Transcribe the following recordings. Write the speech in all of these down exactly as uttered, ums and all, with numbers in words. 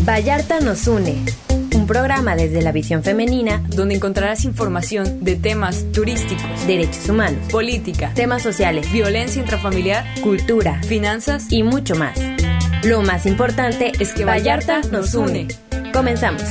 Vallarta nos une. Un programa desde la visión femenina donde encontrarás información de temas turísticos, derechos humanos, política, temas sociales, violencia intrafamiliar, cultura, finanzas y mucho más. Lo más importante es que Vallarta nos une. Comenzamos.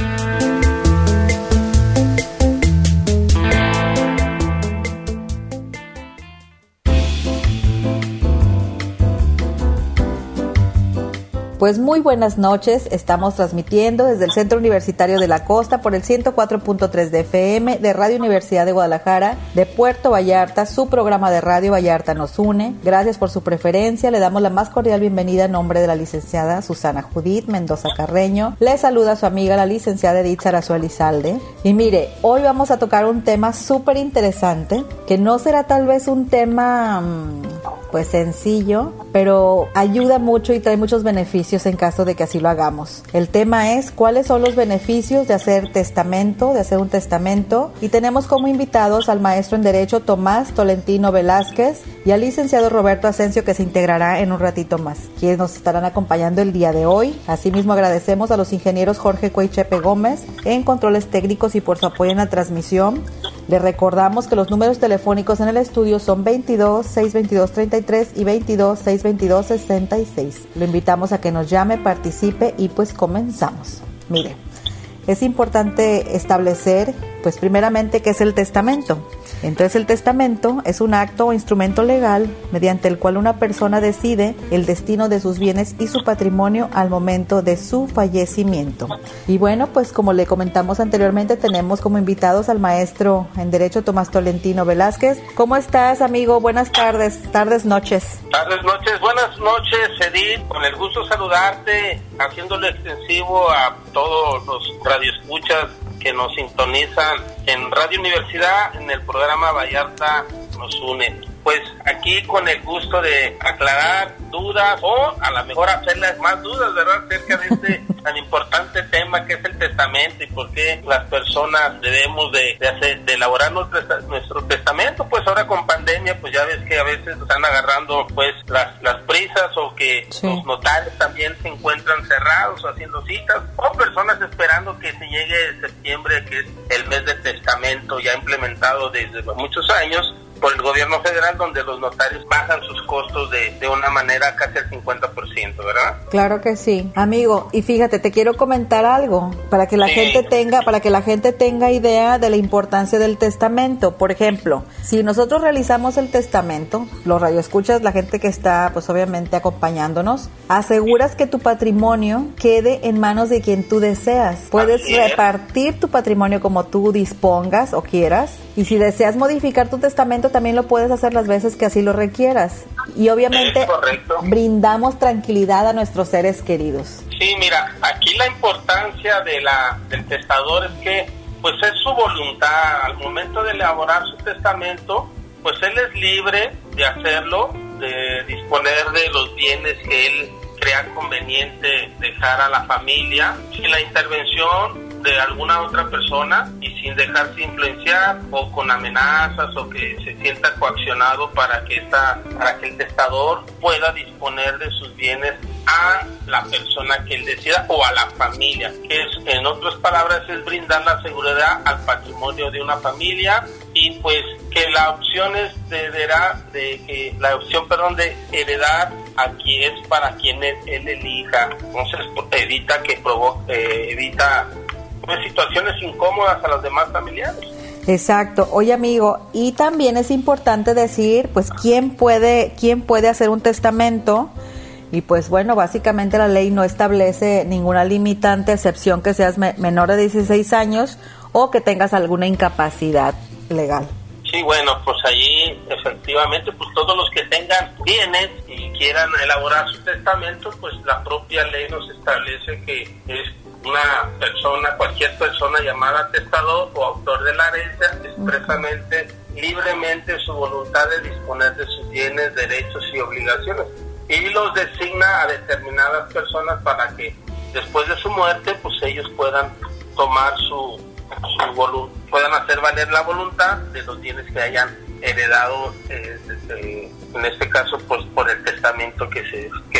Pues muy buenas noches, estamos transmitiendo desde el Centro Universitario de la Costa por el ciento cuatro punto tres de F M de Radio Universidad de Guadalajara, de Puerto Vallarta, su programa de radio Vallarta nos une. Gracias por su preferencia, le damos la más cordial bienvenida en nombre de la licenciada Susana Judith Mendoza Carreño. Le saluda su amiga la licenciada Edith Sarazuel Lizalde. Y mire, hoy vamos a tocar un tema súper interesante, que no será tal vez un tema pues sencillo, pero ayuda mucho y trae muchos beneficios en caso de que así lo hagamos. El tema es cuáles son los beneficios de hacer testamento, de hacer un testamento, y tenemos como invitados al maestro en Derecho Tomás Tolentino Velázquez y al licenciado Roberto Asensio, que se integrará en un ratito más, quienes nos estarán acompañando el día de hoy. Asimismo agradecemos a los ingenieros Jorge Cueychepe Gómez en controles técnicos y por su apoyo en la transmisión. Les recordamos que los números telefónicos en el estudio son veintidós, seiscientos veintidós, treinta y tres y veintidós, seiscientos veintidós, sesenta y seis. Lo invitamos a que nos llame, participe y pues comenzamos. Mire, es importante establecer pues primeramente qué es el testamento. Entonces el testamento es un acto o instrumento legal mediante el cual una persona decide el destino de sus bienes y su patrimonio al momento de su fallecimiento. Y bueno, pues como le comentamos anteriormente, tenemos como invitados al maestro en Derecho Tomás Tolentino Velázquez. ¿Cómo estás, amigo? Buenas tardes, tardes, noches. Tardes, noches, buenas noches, Edith. Con el gusto saludarte, haciéndolo extensivo a todos los radioescuchas que nos sintonizan en Radio Universidad, en el programa Vallarta nos une. Pues aquí con el gusto de aclarar dudas o a lo mejor hacerles más dudas, ¿verdad?, acerca de este tan importante tema que es el testamento y por qué las personas debemos de, de, hacer, de elaborar nuestro, nuestro testamento. Pues ahora con pandemia, pues ya ves que a veces están agarrando pues las, las prisas, o que sí. Los notarios también se encuentran cerrados o haciendo citas, o personas esperando que se llegue septiembre, que es el mes de testamento ya implementado desde muchos años por el gobierno federal, donde los notarios bajan sus costos de, de una manera casi al cincuenta por ciento, ¿verdad? Claro que sí, amigo. Y fíjate, te quiero comentar algo para que la sí. gente tenga, para que la gente tenga idea de la importancia del testamento. Por ejemplo, si nosotros realizamos el testamento, los radioescuchas, la gente que está, pues obviamente acompañándonos, aseguras que tu patrimonio quede en manos de quien tú deseas. Puedes Así repartir es. tu patrimonio como tú dispongas o quieras, y si deseas modificar tu testamento, también lo puedes hacer las veces que así lo requieras. Y obviamente brindamos tranquilidad a nuestros seres queridos. Sí, mira, aquí la importancia de la del testador es que pues es su voluntad. Al momento de elaborar su testamento, pues él es libre de hacerlo, de disponer de los bienes que él crea conveniente dejar a la familia, sin la intervención de alguna otra persona y sin dejarse influenciar o con amenazas, o que se sienta coaccionado para que esta, para que el testador pueda disponer de sus bienes a la persona que él decida o a la familia, que es, en otras palabras, es brindar la seguridad al patrimonio de una familia. Y pues que la opción es de heredar, de que la opción, perdón, de heredar aquí es para quien él, él elija. Entonces evita que provoque, eh, evita pues, situaciones incómodas a los demás familiares. Exacto. Oye, amigo, y también es importante decir, pues, quién puede, quién puede hacer un testamento. Y pues bueno, básicamente la ley no establece ninguna limitante, excepción que seas me- menor de dieciséis años o que tengas alguna incapacidad legal. Sí, bueno, pues allí efectivamente, pues todos los que tengan bienes y quieran elaborar su testamento, pues la propia ley nos establece que es una persona, cualquier persona llamada testador o autor de la herencia, expresamente, libremente su voluntad de disponer de sus bienes, derechos y obligaciones, y los designa a determinadas personas para que después de su muerte, pues ellos puedan tomar su, su voluntad, puedan hacer valer la voluntad de los bienes que hayan heredado, eh, eh, en este caso, pues por el testamento que se que se establece.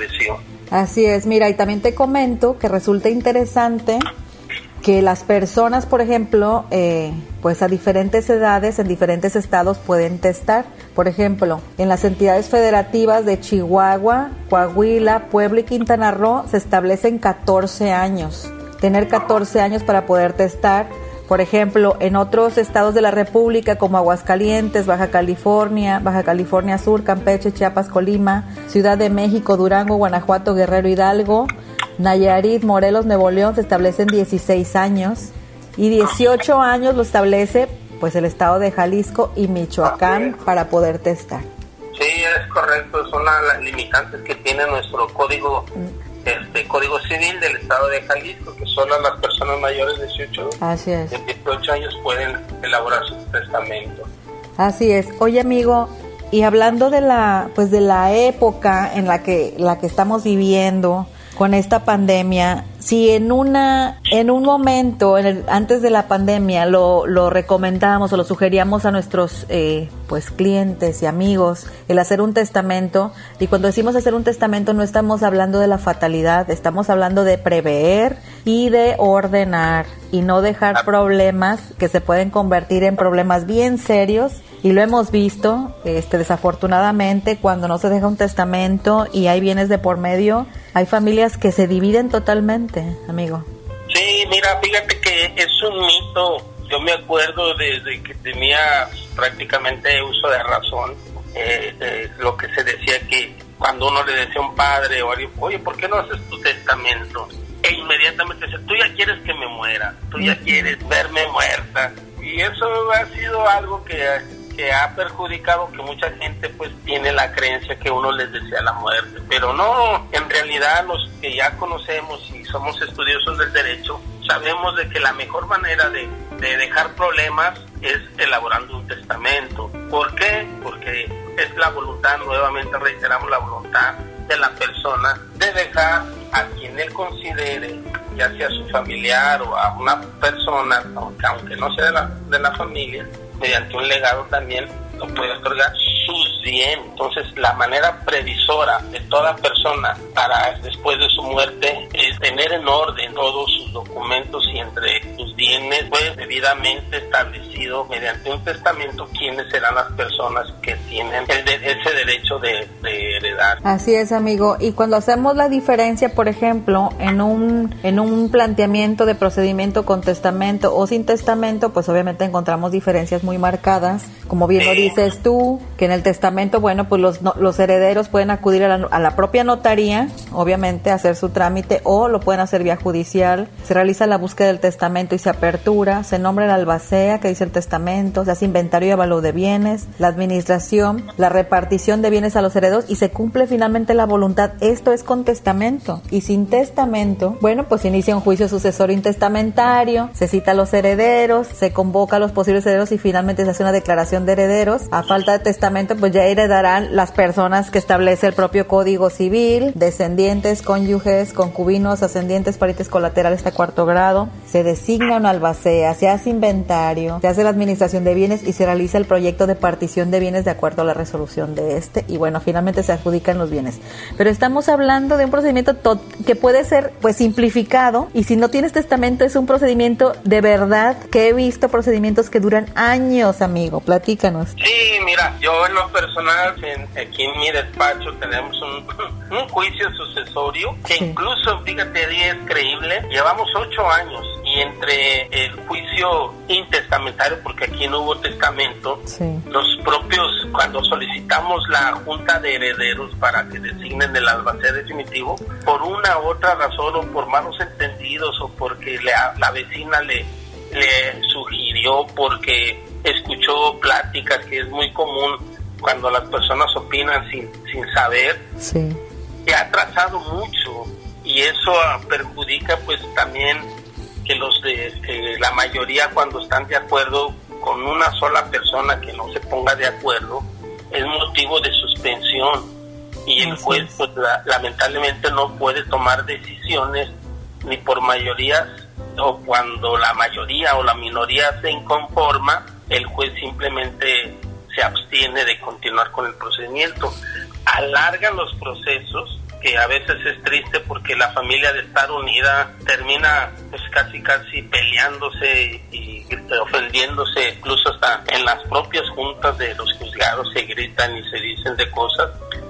estableció. Así es, mira, y también te comento que resulta interesante que las personas, por ejemplo, eh, pues a diferentes edades, en diferentes estados pueden testar. Por ejemplo, en las entidades federativas de Chihuahua, Coahuila, Puebla y Quintana Roo se establecen catorce años. Tener catorce años para poder testar. Por ejemplo, en otros estados de la República como Aguascalientes, Baja California, Baja California Sur, Campeche, Chiapas, Colima, Ciudad de México, Durango, Guanajuato, Guerrero, Hidalgo, Nayarit, Morelos, Nuevo León se establecen dieciséis años y dieciocho años lo establece pues el estado de Jalisco y Michoacán para poder testar. Sí, es correcto, son las limitantes que tiene nuestro código este código civil del estado de Jalisco, que solo las personas mayores de dieciocho, Así es. de dieciocho años pueden elaborar su testamento. Así es. Oye, amigo, y hablando de la pues de la época en la que la que estamos viviendo con esta pandemia, si en una en un momento en el, antes de la pandemia lo lo recomendábamos o lo sugeríamos a nuestros eh, pues clientes y amigos el hacer un testamento, y cuando decimos hacer un testamento no estamos hablando de la fatalidad, estamos hablando de prever y de ordenar y no dejar problemas que se pueden convertir en problemas bien serios. Y lo hemos visto, este, desafortunadamente, cuando no se deja un testamento y hay bienes de por medio, hay familias que se dividen totalmente, amigo. Sí, mira, fíjate que es un mito. Yo me acuerdo desde que tenía prácticamente uso de razón, eh, eh, lo que se decía que cuando uno le decía a un padre o alguien, oye, ¿por qué no haces tu testamento? E inmediatamente dice, tú ya quieres que me muera, tú ya quieres verme muerta. Y eso ha sido algo que... que ha perjudicado que mucha gente pues tiene la creencia que uno les desea la muerte, pero no, en realidad los que ya conocemos y somos estudiosos del derecho, sabemos de que la mejor manera de, de dejar problemas es elaborando un testamento. ¿Por qué? Porque es la voluntad, nuevamente reiteramos la voluntad de la persona de dejar a quien él considere, ya sea su familiar o a una persona, aunque, aunque no sea de la, de la familia, mediante un legado también lo puede otorgar sus bienes. Entonces la manera previsora de toda persona para después de su muerte es tener en orden todos sus documentos y entre sus bienes pues debidamente establecido mediante un testamento quiénes serán las personas que tienen el de, ese derecho de, de heredar. Así es, amigo. Y cuando hacemos la diferencia, por ejemplo, en un en un planteamiento de procedimiento con testamento o sin testamento, pues obviamente encontramos diferencias muy marcadas, como bien sí. lo dices tú, que en el testamento, bueno, pues los no, los herederos pueden acudir a la, a la propia notaría, obviamente, a hacer su trámite, o lo pueden hacer vía judicial. Se realiza la búsqueda del testamento y se apertura, se nombra el albacea que dice el testamento, se hace inventario y avalúo de bienes, la administración, la repartición de bienes a los herederos y se cumple finalmente la voluntad. Esto es con testamento. Y sin testamento, bueno, pues se inicia un juicio sucesorio intestamentario, se cita a los herederos, se convoca a los posibles herederos y finalmente se hace una declaración de herederos. A falta de testamento, pues ya heredarán las personas que establece el propio Código Civil, descendientes, cónyuges, concubinos, ascendientes, parientes colaterales hasta cuarto grado. Se designa una albacea, se hace inventario, se hace la administración de bienes y se realiza el proyecto de partición de bienes de acuerdo a la resolución de este, y bueno, finalmente se adjudican los bienes. Pero estamos hablando de un procedimiento to- que puede ser pues simplificado, y si no tienes testamento es un procedimiento de verdad que he visto procedimientos que duran años, amigo. Platícanos. Sí, mira, yo en lo personal, en, aquí en mi despacho tenemos un, un juicio sucesorio que sí. incluso, fíjate, es creíble, llevamos ocho años y entre el juicio intestamentario, porque aquí no hubo testamento, sí. los propios, cuando solicitamos la junta de herederos para que designen el albacea definitivo, por una u otra razón o por malos entendidos o porque le, la vecina le, le sugirió, porque escuchó pláticas, que es muy común cuando las personas opinan sin, sin saber, sí. que ha atrasado mucho, y eso perjudica pues también que los de que la mayoría, cuando están de acuerdo con una sola persona que no se ponga de acuerdo, es motivo de suspensión, y el juez pues la, lamentablemente no puede tomar decisiones ni por mayorías, o cuando la mayoría o la minoría se inconforma, el juez simplemente se abstiene de continuar con el procedimiento. Alargan los procesos que a veces es triste porque la familia de estar unida termina pues casi casi peleándose y ofendiéndose, incluso hasta en las propias juntas de los juzgados se gritan y se dicen de cosas,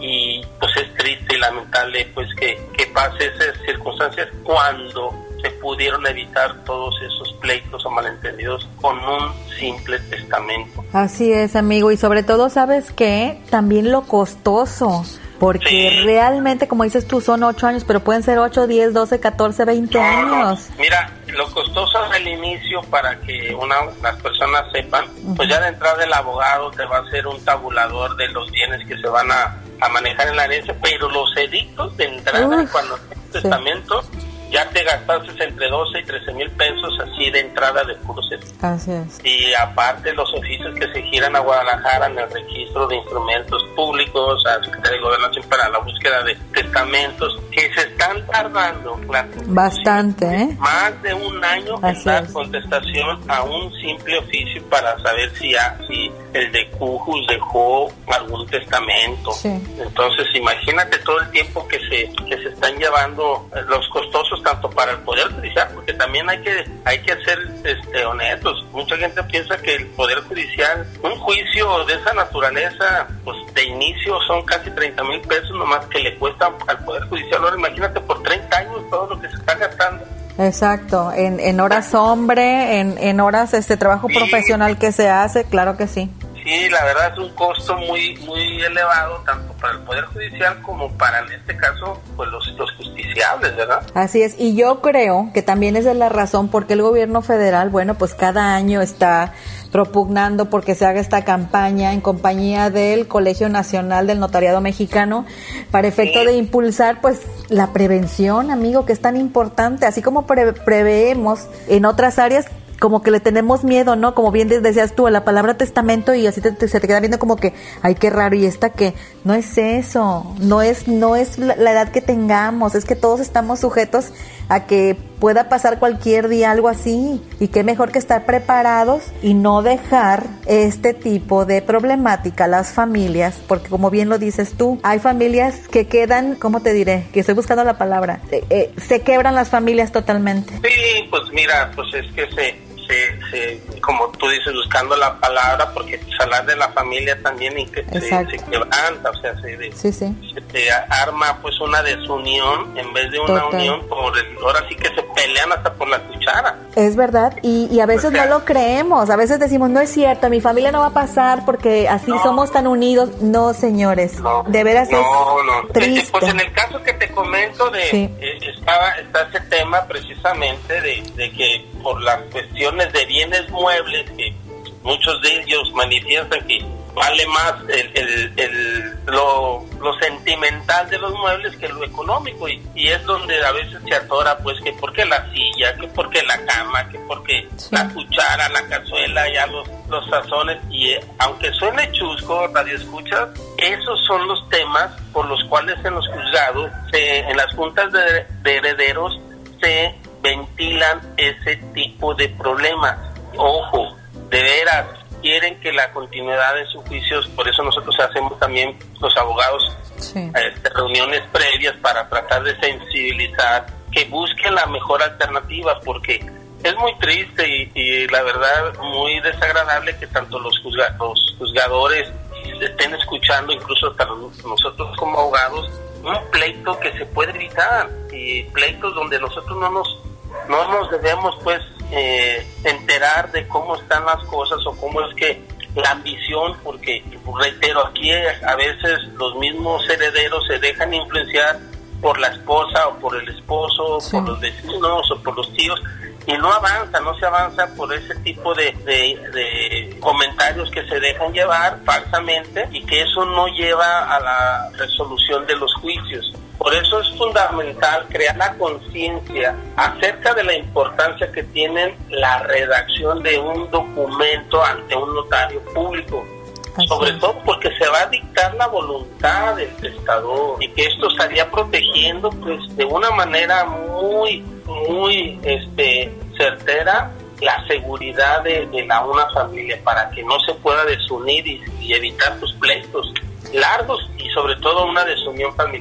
y pues es triste y lamentable pues que, que pase esas circunstancias cuando se pudieron evitar todos esos pleitos o malentendidos con un simple testamento. Así es, amigo, y sobre todo, ¿sabes qué? También lo costoso, porque sí. Realmente, como dices tú, son ocho años, pero pueden ser ocho, diez, doce, catorce, veinte no, años. No. Mira, lo costoso al inicio, para que una las personas sepan, uh-huh. pues ya de entrada el abogado te va a hacer un tabulador de los bienes que se van a, a manejar en la herencia, pero los edictos de entrada, uh, cuando el sí. testamento, ya te gastaste entre doce y trece mil pesos así de entrada de puros edictos. Así es. Y aparte los oficios que se giran a Guadalajara en el registro de instrumentos públicos, a la Secretaría de Gobernación para la búsqueda de testamentos, que se están tardando, claro, bastante, ¿eh? Más de un año así en dar es. contestación a un simple oficio para saber si, ha, si el de Cujus dejó algún testamento. Sí. Entonces imagínate todo el tiempo que se que se están llevando, los costosos tanto para el Poder Judicial, porque también hay que hay que ser este, honestos. Mucha gente piensa que el Poder Judicial, un juicio de esa naturaleza, pues de inicio son casi treinta mil pesos nomás que le cuesta al Poder Judicial. Ahora imagínate por treinta años todo lo que se está gastando. Exacto, en, en horas hombre, en, en horas este trabajo sí. profesional que se hace, claro que sí. Sí, la verdad es un costo muy muy elevado, tanto para el Poder Judicial como para, en este caso, pues los, los justiciables, ¿verdad? Así es, y yo creo que también esa es la razón por qué el gobierno federal, bueno, pues cada año está propugnando porque se haga esta campaña en compañía del Colegio Nacional del Notariado Mexicano para efecto sí. de impulsar pues la prevención, amigo, que es tan importante, así como pre- preveemos en otras áreas, como que le tenemos miedo, ¿no? Como bien decías tú, a la palabra testamento, y así te, te, se te queda viendo como que, ay, qué raro, y esta que, no es eso, no es no es la, la edad que tengamos, es que todos estamos sujetos a que pueda pasar cualquier día algo así, y qué mejor que estar preparados y no dejar este tipo de problemática a las familias, porque como bien lo dices tú, hay familias que quedan, ¿cómo te diré? Que estoy buscando la palabra, eh, eh, se quebran las familias totalmente. Sí, pues mira, pues es que se... Se, se, como tú dices, buscando la palabra, porque pues, hablar de la familia también y que se, se quebranta, o sea, se, de, sí, sí. se te arma pues una desunión en vez de una Total. unión, por el, ahora sí que se pelean hasta por la cuchara. Es verdad, y, y a veces o sea, no lo creemos, a veces decimos, no es cierto, a mi familia no va a pasar porque así no. somos tan unidos. No, señores, no, de veras no, es no. triste. Pues en el caso que te comento de sí. eh, estaba, está ese tema precisamente de, de que por las cuestiones de bienes muebles, que muchos de ellos manifiestan que vale más el, el, el, lo, lo sentimental de los muebles que lo económico, y, y es donde a veces se atora, pues que porque la silla, que porque la cama, que porque sí. la cuchara, la cazuela, ya los, los sazones, y eh, aunque suene chusco, radio escuchas, esos son los temas por los cuales en los juzgados, se, en las juntas de, de herederos, se ventilan ese tipo de problemas. Ojo, de veras, quieren que la continuidad de sus juicios, por eso nosotros hacemos también los abogados sí. este, reuniones previas para tratar de sensibilizar, que busquen la mejor alternativa, porque es muy triste y, y la verdad muy desagradable que tanto los, juzga, los juzgadores estén escuchando, incluso hasta nosotros como abogados, un pleito que se puede evitar, y pleitos donde nosotros no nos no nos debemos pues eh, enterar de cómo están las cosas o cómo es que la ambición, porque reitero, aquí a veces los mismos herederos se dejan influenciar por la esposa o por el esposo, sí. por los vecinos o por los tíos, y no avanza, no se avanza por ese tipo de, de, de comentarios que se dejan llevar falsamente, y que eso no lleva a la resolución de los juicios. Por eso es fundamental crear la conciencia acerca de la importancia que tiene la redacción de un documento ante un notario público. Así sobre es. todo porque se va a dictar la voluntad del testador, y que esto estaría protegiendo pues de una manera muy muy este certera la seguridad de, de la una familia, para que no se pueda desunir y, y evitar sus pleitos largos y sobre todo una desunión familiar.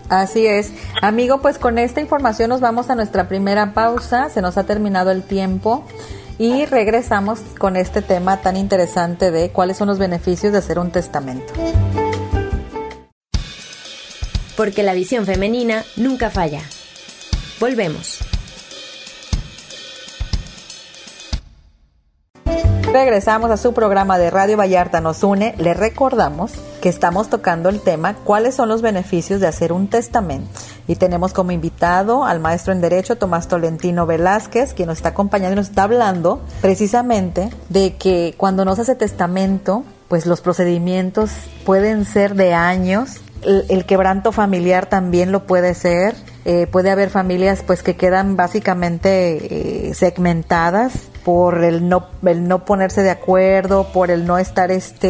Así es. Amigo, pues con esta información nos vamos a nuestra primera pausa, se nos ha terminado el tiempo y regresamos con este tema tan interesante de cuáles son los beneficios de hacer un testamento. Porque la visión femenina nunca falla. Volvemos. Regresamos a su programa de Radio Vallarta Nos Une. Le recordamos que estamos tocando el tema ¿cuáles son los beneficios de hacer un testamento? Y tenemos como invitado al maestro en Derecho Tomás Tolentino Velázquez, quien nos está acompañando y nos está hablando precisamente de que cuando no se hace testamento, pues los procedimientos pueden ser de años. El, el quebranto familiar también lo puede ser. Eh, puede haber familias pues que quedan básicamente eh, segmentadas por el no el no ponerse de acuerdo, por el no estar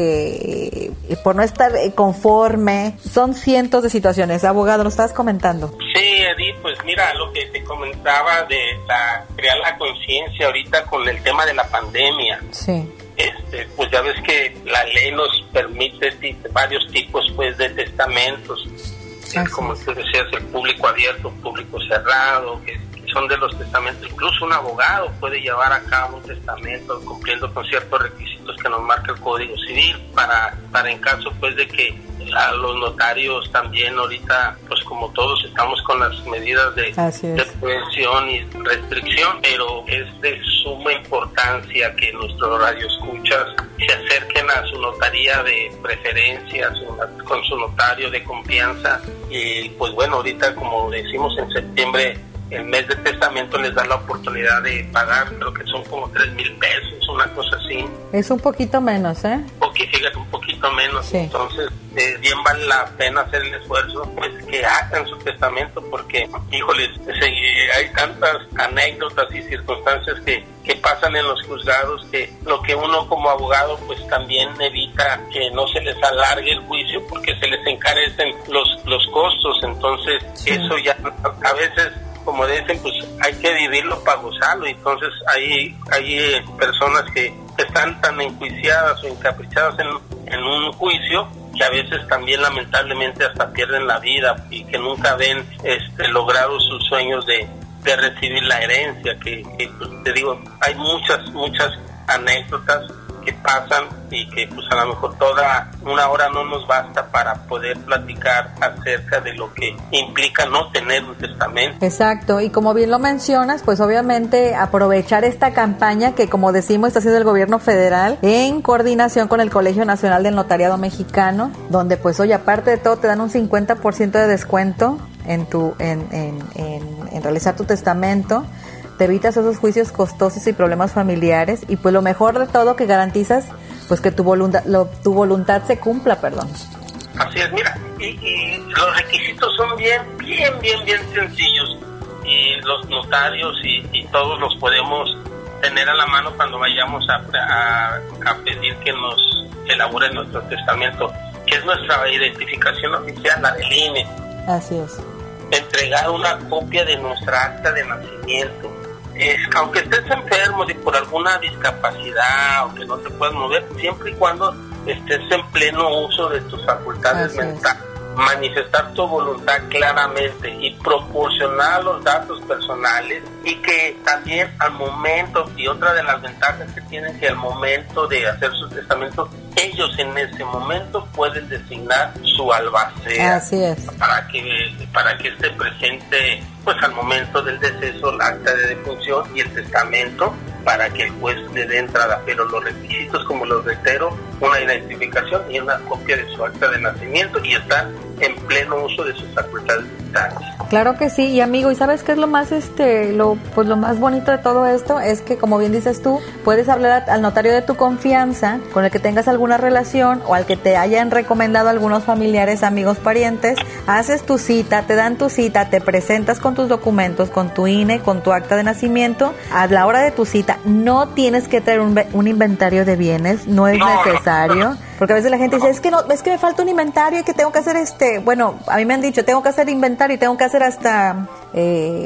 este eh, por no estar conforme. Son cientos de situaciones. Abogado, ¿nos estabas comentando? Sí, Edith, pues mira, lo que te comentaba de la, crear la conciencia ahorita con el tema de la pandemia. Sí. Este, pues ya ves que la ley nos permite t- varios tipos pues de testamentos. Es como tú decías, el público abierto, público cerrado, que son de los testamentos. Incluso un abogado puede llevar a cabo un testamento cumpliendo con ciertos requisitos que nos marca el Código Civil para, para en caso pues de que a los notarios también ahorita, pues como todos estamos con las medidas de, de prevención y restricción, pero es de suma importancia que nuestros radioescuchas se acerquen a su notaría de preferencia, su, con su notario de confianza. Y pues bueno, ahorita como decimos en septiembre, el mes de testamento les da la oportunidad de pagar, creo que son como tres mil pesos, una cosa así. Es un poquito menos, ¿eh? Porque fíjate, un poquito menos. Sí. Entonces, eh, bien vale la pena hacer el esfuerzo, pues que hagan su testamento, porque, híjoles, se, hay tantas anécdotas y circunstancias que, que pasan en los juzgados que lo que uno como abogado, pues también evita que no se les alargue el juicio porque se les encarecen los, los costos. Entonces, sí. Eso ya a veces, como dicen, pues hay que vivirlo para gozarlo. Entonces hay hay personas que están tan enjuiciadas o encaprichadas en, en un juicio que a veces también lamentablemente hasta pierden la vida y que nunca ven este logrados sus sueños de, de recibir la herencia, que, que pues, te digo, hay muchas, muchas anécdotas que pasan y que pues a lo mejor toda una hora no nos basta para poder platicar acerca de lo que implica no tener un testamento. Exacto, y como bien lo mencionas, pues obviamente aprovechar esta campaña que, como decimos, está haciendo el gobierno federal en coordinación con el Colegio Nacional del Notariado Mexicano, donde pues hoy aparte de todo te dan un cincuenta por ciento de descuento en tu en, en, en, en realizar tu testamento. Te evitas esos juicios costosos y problemas familiares, y pues lo mejor de todo, que garantizas pues que tu voluntad lo, tu voluntad se cumpla, perdón. Así es, mira, y, y los requisitos son bien, bien, bien, bien sencillos, y los notarios y, y todos los podemos tener a la mano cuando vayamos a, a, a pedir que nos elaboren nuestro testamento, que es nuestra identificación oficial, la del I N E. Así es. Entregar una copia de nuestra acta de nacimiento. Es, aunque estés enfermo y por alguna discapacidad o que no te puedas mover, siempre y cuando estés en pleno uso de tus facultades Así mentales, manifestar tu voluntad claramente y proporcionar los datos personales, y que también al momento, y otra de las ventajas que tienen, que al momento de hacer su testamento, ellos en ese momento pueden designar su albacea. Así es. Para que, para que esté presente pues al momento del deceso la acta de defunción y el testamento, para que el juez le dé entrada. Pero los requisitos, como los reitero, una identificación y una copia de su acta de nacimiento, y estar en pleno uso de sus facultades mentales. Claro que sí, y amigo, ¿y sabes qué es lo más este lo pues lo más bonito de todo esto? Es que, como bien dices tú, puedes hablar al notario de tu confianza, con el que tengas alguna relación o al que te hayan recomendado algunos familiares, amigos, parientes. Haces tu cita, te dan tu cita, te presentas con tus documentos, con tu I N E, con tu acta de nacimiento. A la hora de tu cita no tienes que traer un, un inventario de bienes, no es no, necesario. No, no. Porque a veces la gente dice, es que no, es que me falta un inventario y que tengo que hacer este, bueno, a mí me han dicho, tengo que hacer inventario y tengo que hacer hasta, eh,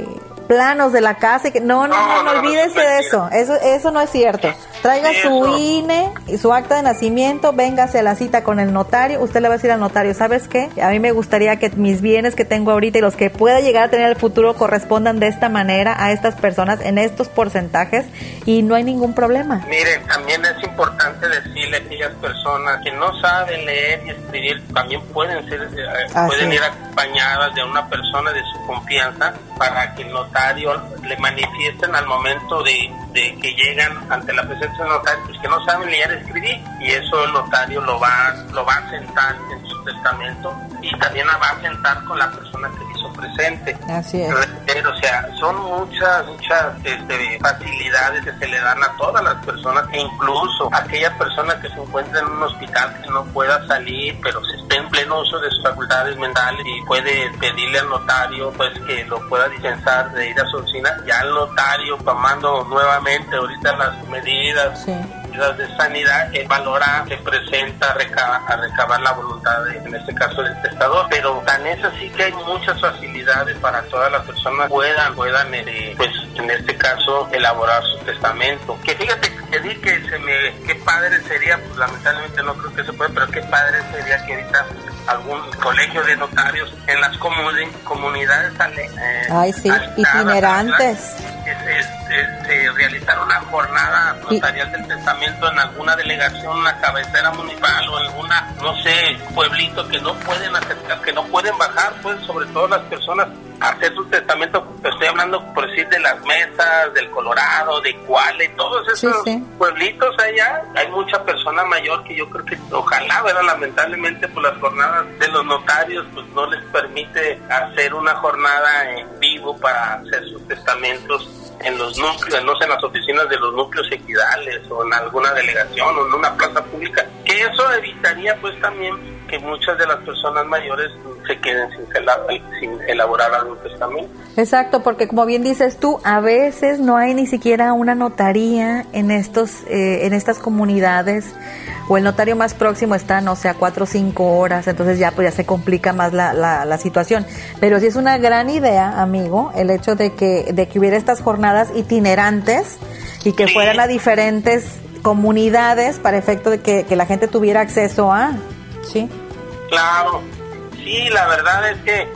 planos de la casa y que no, no, no, no, no, no olvídese no, no, de eso. Eso eso no es cierto. Traiga sí, su eso. I N E y su acta de nacimiento, véngase a la cita con el notario. Usted le va a decir al notario, ¿sabes qué? A mí me gustaría que mis bienes que tengo ahorita y los que pueda llegar a tener en el futuro correspondan de esta manera a estas personas en estos porcentajes y no hay ningún problema. Miren, también es importante decirle a aquellas personas que no saben leer y escribir, también pueden ser eh, pueden ir acompañadas de una persona de su confianza para que el notario le manifiesten al momento de, de que llegan ante la presencia del notario, pues que no saben leer y escribir, y eso el notario lo va lo va a sentar en su testamento y también la va a sentar con la persona que hizo presente. Así es. Pero, o sea, son muchas, muchas este, facilidades que se le dan a todas las personas, e incluso a aquella persona que se encuentra en un hospital que no pueda salir, pero se esté en pleno uso de sus facultades mentales y puede pedirle al notario pues que lo pueda dispensar de ir a su oficina, ya el notario tomando nuevamente ahorita las medidas sí. de sanidad, que valora, se presenta a recabar, a recabar la voluntad de, en este caso del testador, pero tan es así que hay muchas facilidades para que todas las personas puedan, puedan eh, pues en este caso elaborar su testamento, que fíjate que di que se me, qué padre sería, pues lamentablemente no creo que se puede, pero qué padre sería que ahorita algún colegio de notarios en las comuni- comunidades eh, ay sí, itinerantes se, se, se realizar una jornada notarial y del testamento en alguna delegación, una cabecera municipal o alguna, no sé, pueblito que no pueden acercar, que no pueden bajar, pues sobre todo las personas a hacer su testamento. Estoy hablando por decir de las Mesas, del Colorado, de Cuale, todos esos sí, sí. pueblitos allá, hay mucha persona mayor que yo creo que ojalá, ¿verdad? Lamentablemente pues las jornadas de los notarios pues no les permite hacer una jornada en vivo para hacer sus testamentos en los núcleos, no sé, en las oficinas de los núcleos ejidales o en alguna delegación o en una plaza pública, que eso evitaría pues también que muchas de las personas mayores se queden sin, sin elaborar algún testamento. Exacto, porque como bien dices tú, a veces no hay ni siquiera una notaría en estos eh, en estas comunidades, o el notario más próximo está, no sé, a cuatro o cinco horas, entonces ya pues ya se complica más la, la, la situación. Pero sí es una gran idea, amigo, el hecho de que de que hubiera estas jornadas itinerantes y que sí. fueran a diferentes comunidades para efecto de que, que la gente tuviera acceso a, ¿sí? Claro, sí, la verdad es que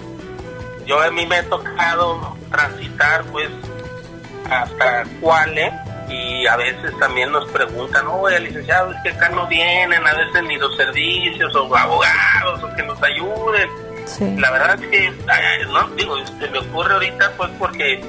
yo a mí me he tocado transitar pues hasta Cuale y a veces también nos preguntan, oye, licenciado, es que acá no vienen a veces ni los servicios o abogados o que nos ayuden. Sí. La verdad es que, no, digo, se me ocurre ahorita pues porque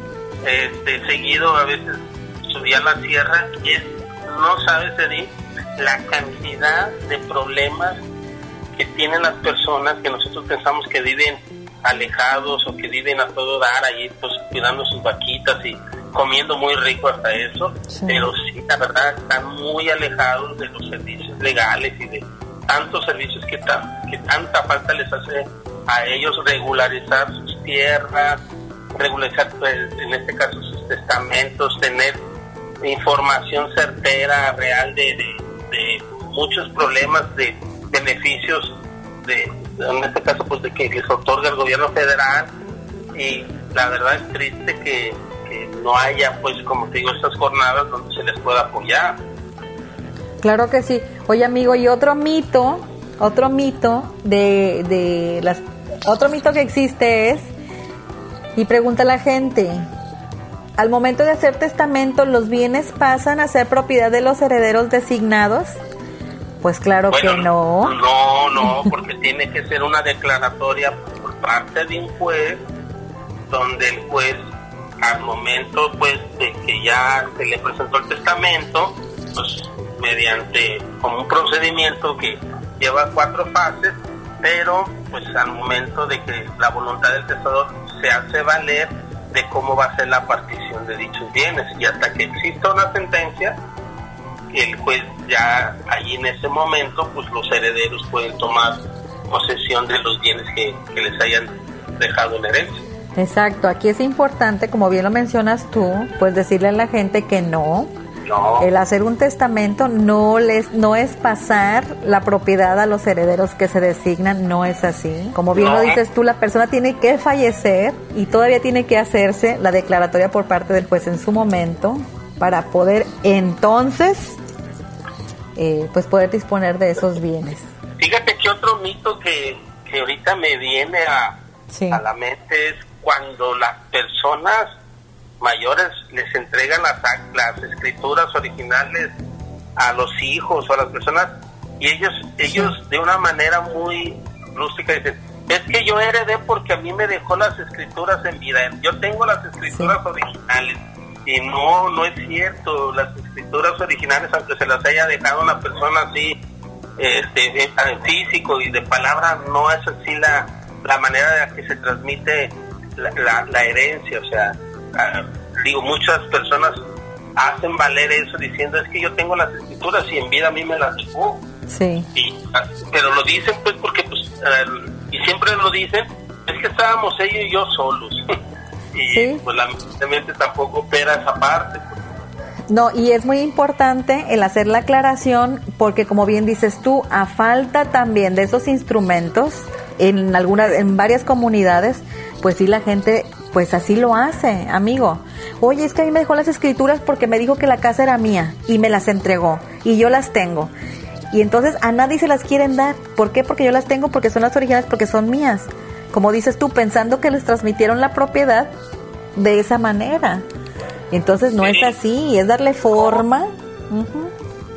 este seguido a veces subí a la sierra y es, no sabes, Edith, la cantidad de problemas que tienen las personas que nosotros pensamos que viven alejados o que viven a todo dar ahí pues cuidando sus vaquitas y comiendo muy rico hasta eso, sí. pero sí, la verdad están muy alejados de los servicios legales y de tantos servicios que, ta- que tanta falta les hace a ellos regularizar sus tierras, regularizar pues, en este caso sus testamentos, tener información certera, real de, de, de muchos problemas, de beneficios de, en este caso pues de que les otorga el gobierno federal, y la verdad es triste que, que no haya pues como te digo estas jornadas donde se les pueda apoyar. Claro que sí. Oye, amigo, y otro mito, otro mito de, de las, otro mito que existe es, y pregunta a la gente, al momento de hacer testamento, ¿los bienes pasan a ser propiedad de los herederos designados? Pues claro bueno, que no. No, no, porque tiene que ser una declaratoria por parte de un juez, donde el juez, al momento pues de que ya se le presentó el testamento, pues mediante como un procedimiento que lleva cuatro fases, pero pues al momento de que la voluntad del testador se hace valer de cómo va a ser la partición de dichos bienes, y hasta que exista una sentencia, el juez ya allí en ese momento pues los herederos pueden tomar posesión de los bienes que, que les hayan dejado en herencia. Exacto, aquí es importante, como bien lo mencionas tú, pues decirle a la gente que no, No. El hacer un testamento no les no es pasar la propiedad a los herederos que se designan, no es así. Como bien no. lo dices tú, la persona tiene que fallecer y todavía tiene que hacerse la declaratoria por parte del juez en su momento para poder entonces eh, pues poder disponer de esos bienes. Fíjate que otro mito que, que ahorita me viene a, sí. a la mente es cuando las personas mayores les entregan las, las escrituras originales a los hijos o a las personas y ellos ellos sí. de una manera muy rústica dicen, es que yo heredé porque a mí me dejó las escrituras en vida, yo tengo las escrituras sí. originales, y no, no es cierto. Las escrituras originales, aunque se las haya dejado una persona así este, en físico y de palabra, no es así la, la manera de la que se transmite la, la, la herencia. O sea, uh, digo, muchas personas hacen valer eso diciendo, es que yo tengo las escrituras y en vida a mí me las dejó. Sí. Y, pero lo dicen pues porque, pues, uh, y siempre lo dicen, es que estábamos ella y yo solos. y ¿sí? Pues lamentablemente tampoco opera esa parte. No, y es muy importante el hacer la aclaración porque, como bien dices tú, a falta también de esos instrumentos en algunas, en varias comunidades, pues sí, la gente pues así lo hace, amigo. Oye, es que a mí me dejó las escrituras porque me dijo que la casa era mía y me las entregó y yo las tengo. Y entonces a nadie se las quieren dar. ¿Por qué? Porque yo las tengo, porque son las originales, porque son mías. Como dices tú, pensando que les transmitieron la propiedad de esa manera. Entonces no sí. es así, es darle forma. Uh-huh.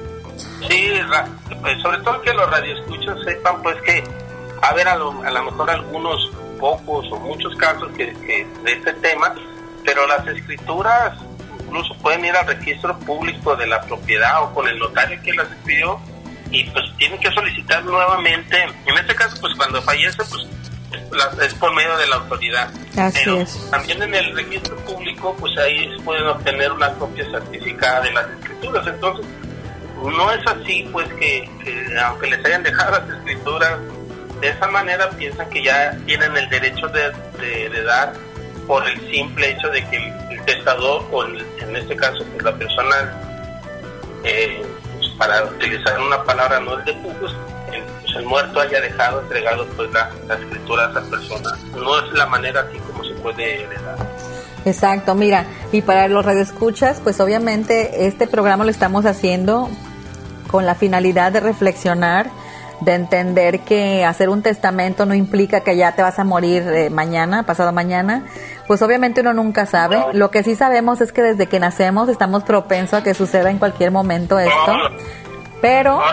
Sí, sobre todo que los radioescuchas sepan pues que va a haber a lo, a lo mejor algunos pocos o muchos casos que, que de este tema, pero las escrituras incluso pueden ir al registro público de la propiedad o con el notario que las escribió y pues tienen que solicitar nuevamente, en este caso pues cuando fallece pues es por medio de la autoridad. Así pero es. También en el registro público pues ahí pueden obtener una copia certificada de las escrituras. Entonces no es así pues que, que aunque les hayan dejado las escrituras de esa manera piensan que ya tienen el derecho de, de, de dar por el simple hecho de que el, el testador o el, en este caso pues la persona eh, pues, para utilizar una palabra no es de pujos, el, pues el muerto haya dejado entregado pues la, la escritura a esa persona. No es la manera así como se puede heredar. Exacto, mira, y para los radioescuchas, pues obviamente este programa lo estamos haciendo con la finalidad de reflexionar, de entender que hacer un testamento no implica que ya te vas a morir eh, mañana, pasado mañana. Pues obviamente uno nunca sabe. Lo que sí sabemos es que desde que nacemos estamos propensos a que suceda en cualquier momento esto. Pero,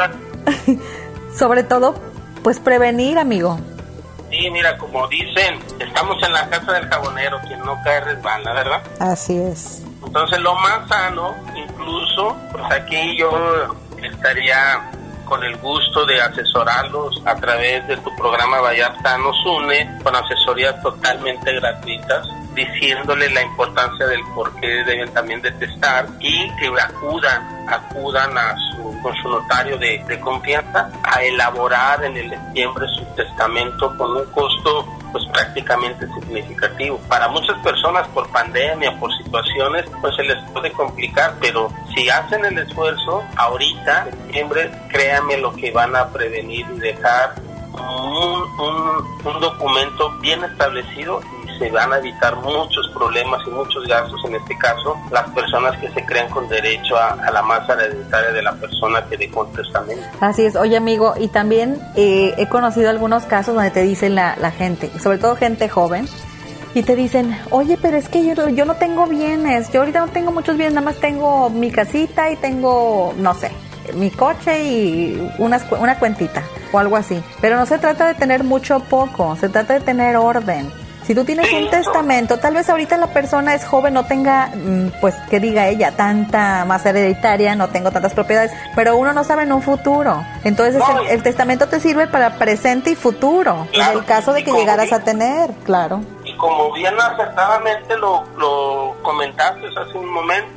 sobre todo, pues prevenir, amigo. Sí, mira, como dicen, estamos en la casa del jabonero, quien no cae resbala, ¿verdad? Así es. Entonces lo más sano, incluso, pues aquí yo estaría con el gusto de asesorarlos a través de tu programa Vallarta Nos Une, con asesorías totalmente gratuitas, diciéndole la importancia del por qué deben también de testar y que acudan, acudan a su, con su notario de, de confianza a elaborar en el diciembre su testamento con un costo pues prácticamente significativo. Para muchas personas por pandemia, por situaciones, pues se les puede complicar, pero si hacen el esfuerzo, ahorita, en septiembre, créanme lo que van a prevenir y dejar un, un, un documento bien establecido y se van a evitar muchos problemas y muchos gastos, en este caso, las personas que se crean con derecho a, a la masa hereditaria de la persona que dejó el testamento. Así es. Oye, amigo, y también eh, he conocido algunos casos donde te dice la, la gente, sobre todo gente joven, y te dicen, oye, pero es que yo, yo no tengo bienes, yo ahorita no tengo muchos bienes, nada más tengo mi casita y tengo, no sé, mi coche y unas, una cuentita o algo así. Pero no se trata de tener mucho o poco, se trata de tener orden. Si tú tienes un testamento, tal vez ahorita la persona es joven, no tenga, pues, que diga ella, tanta masa hereditaria, no tengo tantas propiedades, pero uno no sabe en un futuro. Entonces el, el testamento te sirve para presente y futuro, claro, en el caso de que llegaras bien, a tener, claro. Y como bien acertadamente lo, lo comentaste hace un momento,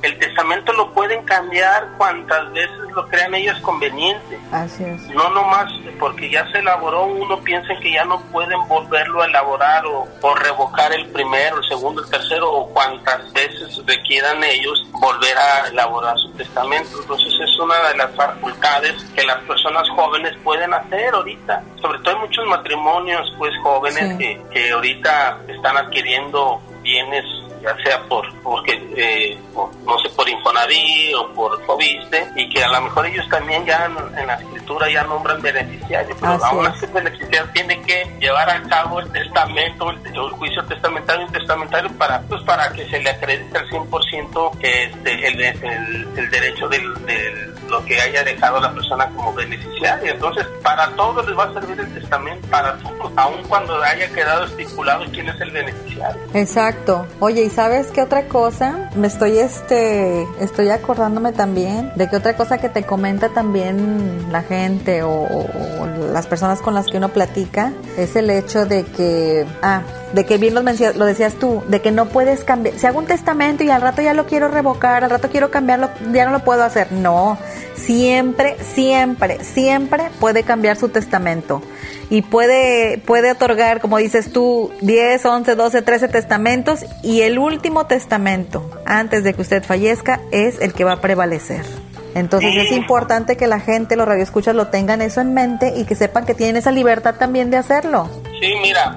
el testamento lo pueden cambiar cuantas veces lo crean ellos conveniente. Así es. No nomás porque ya se elaboró, uno piensa que ya no pueden volverlo a elaborar o, o revocar el primero, el segundo, el tercero o cuantas veces requieran ellos volver a elaborar su testamento. Entonces es una de las facultades que las personas jóvenes pueden hacer ahorita. Sobre todo hay muchos matrimonios pues jóvenes sí. que, que ahorita están adquiriendo bienes, ya sea por porque eh, por, no sé, por Infonavit o por Fobiste, y que a lo mejor ellos también ya en, en la escritura ya nombran beneficiario, pero así aún así el beneficiario tiene que llevar a cabo el testamento, el, el juicio testamentario y testamentario para pues para que se le acredite al cien por ciento este, el, el, el derecho del, del lo que haya dejado la persona como beneficiaria. Entonces, para todos les va a servir el testamento, para todos, aun cuando haya quedado estipulado quién es el beneficiario. Exacto. Oye, ¿y sabes qué otra cosa? Me estoy este estoy acordándome también de que otra cosa que te comenta también la gente o, o las personas con las que uno platica es el hecho de que ah, de que bien lo, mencionas, lo decías tú, de que no puedes cambiar. Si hago un testamento y al rato ya lo quiero revocar, al rato quiero cambiarlo, ya no lo puedo hacer. No, siempre, siempre, siempre puede cambiar su testamento. Y puede, puede otorgar, como dices tú, diez, once, doce, trece testamentos, y el último testamento, antes de que usted fallezca, es el que va a prevalecer. Entonces sí. Es importante que la gente, los radioescuchas, lo tengan eso en mente y que sepan que tienen esa libertad también de hacerlo. Sí, mira,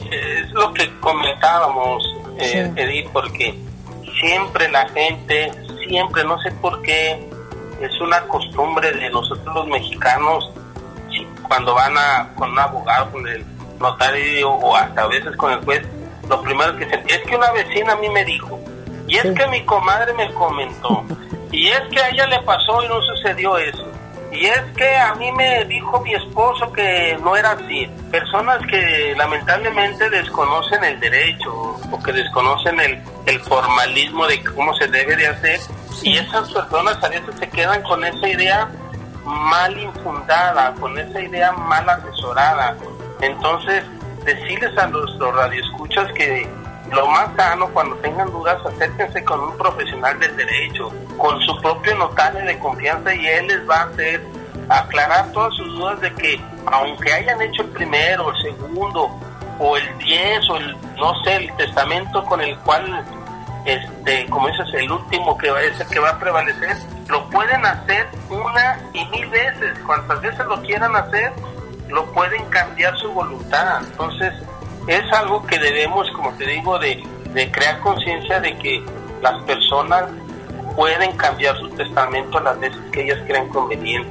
es lo que comentábamos, eh, sí. Edith, porque siempre la gente, siempre, no sé por qué, es una costumbre de nosotros los mexicanos, cuando van a con un abogado, con el notario o hasta a veces con el juez, lo primero que dicen, es que una vecina a mí me dijo, y es sí. que mi comadre me comentó, y es que a ella le pasó y no sucedió eso, y es que a mí me dijo mi esposo que no era así. Personas que lamentablemente desconocen el derecho o que desconocen el, el formalismo de cómo se debe de hacer, sí. y esas personas a veces se quedan con esa idea mal infundada, con esa idea mal asesorada. Entonces, decirles a los, los radioescuchas que lo más sano, cuando tengan dudas, acérquense con un profesional del derecho, con su propio notario de confianza, y él les va a hacer aclarar todas sus dudas de que, aunque hayan hecho el primero, el segundo, o el diez, o el, no sé, el testamento con el cual, este, como dices, el último que va, es el que va a prevalecer, lo pueden hacer una y mil veces, cuantas veces lo quieran hacer, lo pueden cambiar su voluntad. Entonces, es algo que debemos, como te digo, de, de crear conciencia de que las personas pueden cambiar su testamento las veces que ellas crean conveniente.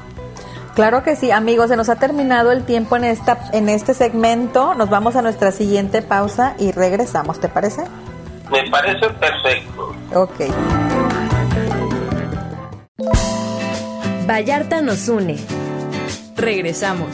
Claro que sí, amigos, se nos ha terminado el tiempo en esta en este segmento. Nos vamos a nuestra siguiente pausa y regresamos, ¿te parece? Me parece perfecto. Ok. Vallarta nos une. Regresamos.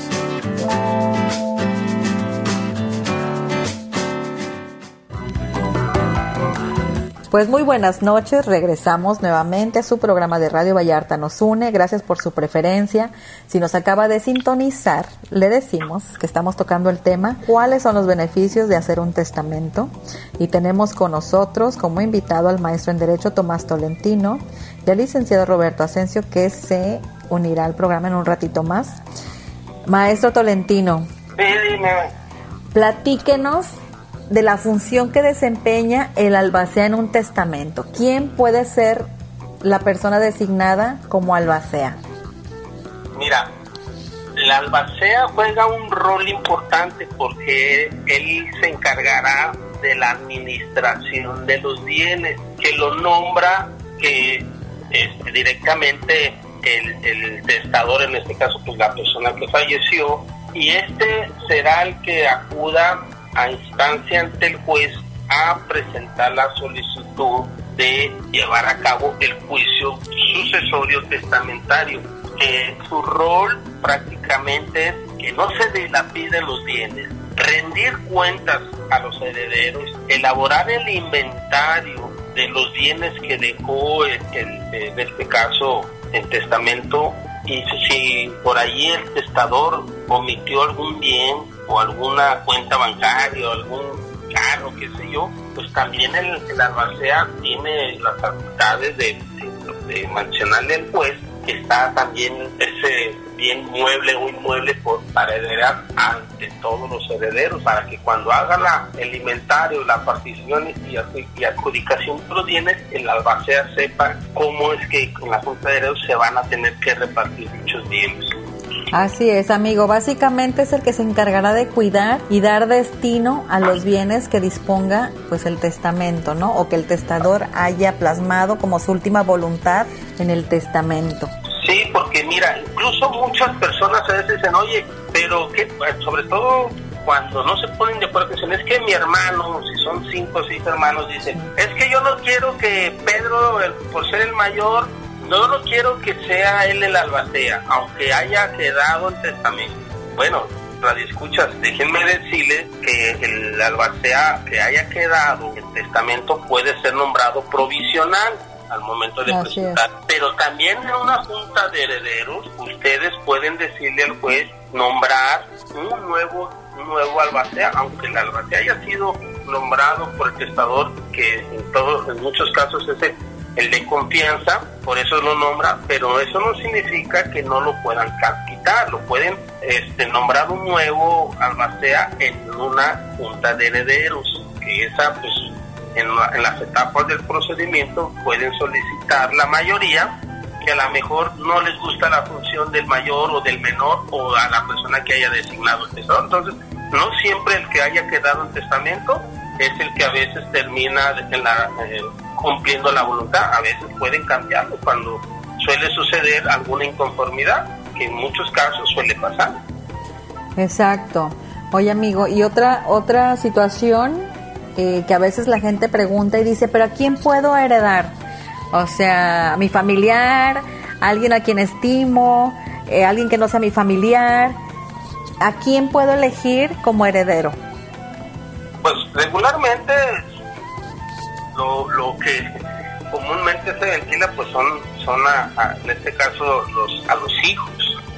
Pues muy buenas noches, regresamos nuevamente a su programa de Radio Vallarta nos une, gracias por su preferencia. Si nos acaba de sintonizar, le decimos que estamos tocando el tema, ¿cuáles son los beneficios de hacer un testamento? Y tenemos con nosotros como invitado al maestro en Derecho Tomás Tolentino y al licenciado Roberto Asensio, que se unirá al programa en un ratito más. Maestro Tolentino, sí, dime. Platíquenos de la función que desempeña el albacea en un testamento. ¿Quién puede ser la persona designada como albacea? Mira, el albacea juega un rol importante porque él se encargará de la administración de los bienes, que lo nombra que este, directamente el, el testador, en este caso pues la persona que falleció, y este será el que acuda a instancia ante el juez a presentar la solicitud de llevar a cabo el juicio sucesorio testamentario. Eh, su rol prácticamente es que no se dilapiden los bienes, rendir cuentas a los herederos, elaborar el inventario de los bienes que dejó el, el, en este caso el testamento, y si por allí el testador omitió algún bien o alguna cuenta bancaria o algún carro, qué sé yo, pues también el, el albacea tiene las facultades de, de, de mencionarle al juez que está también ese bien mueble o inmueble por, para heredar ante todos los herederos, para que cuando haga la, el inventario, la partición y, y adjudicación de los bienes, el albacea sepa cómo es que en la junta de herederos se van a tener que repartir dichos bienes. Así es, amigo. Básicamente es el que se encargará de cuidar y dar destino a los bienes que disponga pues el testamento, ¿no? O que el testador haya plasmado como su última voluntad en el testamento. Sí, porque mira, incluso muchas personas a veces dicen, oye, pero que sobre todo cuando no se ponen de acuerdo, dicen, es que mi hermano, si son cinco o seis hermanos, dicen, es que yo no quiero que Pedro, el, por ser el mayor, no no quiero que sea él el albacea, aunque haya quedado el testamento. Bueno, radioescuchas, déjenme decirles que el albacea que haya quedado en el testamento puede ser nombrado provisional al momento de Así presentar, es. Pero también en una junta de herederos ustedes pueden decirle al juez nombrar un nuevo un nuevo albacea, aunque el albacea haya sido nombrado por el testador, que en todos en muchos casos es el, el de confianza, por eso lo nombra, pero eso no significa que no lo puedan quitar, lo pueden este, nombrar un nuevo albacea en una junta de herederos, que esa pues En, la, en las etapas del procedimiento pueden solicitar la mayoría, que a lo mejor no les gusta la función del mayor o del menor o a la persona que haya designado el testador. Entonces, no siempre el que haya quedado en testamento es el que a veces termina de la, eh, cumpliendo la voluntad. A veces pueden cambiarlo cuando suele suceder alguna inconformidad, que en muchos casos suele pasar. Exacto. Oye, amigo, y otra otra situación Eh, que a veces la gente pregunta y dice, ¿pero a quién puedo heredar? O sea, a mi familiar, a alguien a quien estimo, eh, alguien que no sea mi familiar. ¿A quién puedo elegir como heredero? Pues regularmente lo, lo que comúnmente se ventila pues son, son a, a, en este caso los, a los hijos,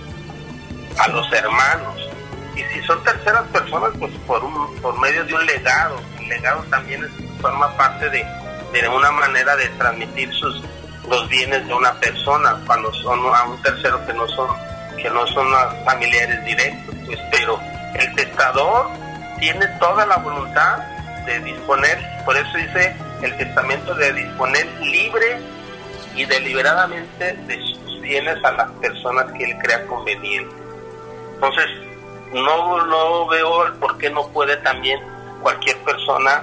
a los hermanos. Y si son terceras personas, pues por un por medio de un legado. El legado también es, forma parte de, de una manera de transmitir sus los bienes de una persona cuando son a un tercero que no son que no son familiares directos, pues, pero el testador tiene toda la voluntad de disponer, por eso dice el testamento, de disponer libre y deliberadamente de sus bienes a las personas que él crea conveniente. Entonces, no no veo el por qué no puede también cualquier persona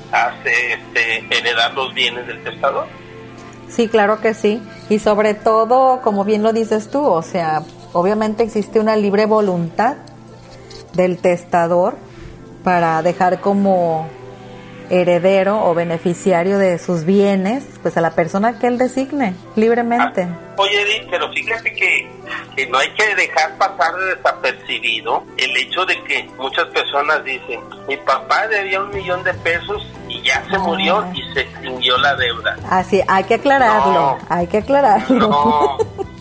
hace este, heredar los bienes del testador. Sí, claro que sí. Y sobre todo, como bien lo dices tú, o sea, obviamente existe una libre voluntad del testador para dejar como heredero o beneficiario de sus bienes, pues a la persona que él designe libremente. Ah, oye, Edith, pero fíjate que, que no hay que dejar pasar desapercibido el hecho de que muchas personas dicen, mi papá debía un millón de pesos y ya se ah. murió y se extinguió la deuda. Así, hay que aclararlo, no, hay que aclararlo. No,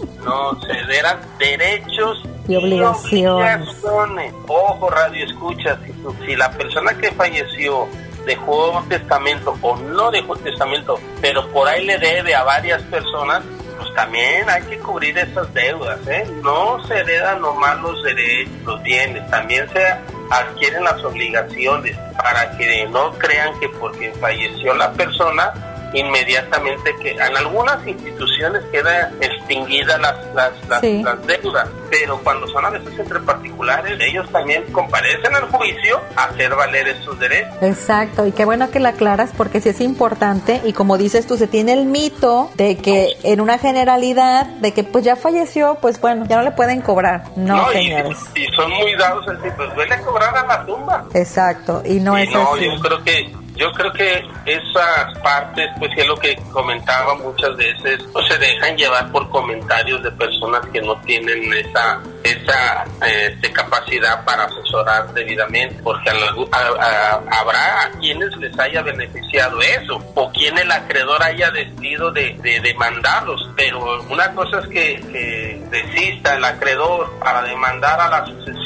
no, se eran derechos y obligaciones. y obligaciones. Ojo, radio escucha, si, si la persona que falleció dejó un testamento o no dejó testamento, pero por ahí le debe a varias personas, pues también hay que cubrir esas deudas, ¿eh? No se heredan nomás los derechos, los bienes, también se adquieren las obligaciones, para que no crean que porque falleció la persona, inmediatamente que en algunas instituciones queda extinguida las las, las, sí. las deudas, pero cuando son a veces entre particulares, ellos también comparecen al juicio a hacer valer esos derechos. Exacto, y qué bueno que la aclaras, porque sí es importante, y como dices tú, se tiene el mito de que en una generalidad, de que pues ya falleció, pues bueno, ya no le pueden cobrar. No, no señores. Y, y son muy dados en decir, pues duele cobrar a la tumba. Exacto, y no y es no, así. Yo creo que Yo creo que esas partes, pues es lo que comentaba muchas veces, pues se dejan llevar por comentarios de personas que no tienen esa esa este, capacidad para asesorar debidamente, porque a, a, a, habrá a quienes les haya beneficiado eso, o quien el acreedor haya decidido de, de demandarlos, pero una cosa es que, que desista el acreedor para demandar a la sucesión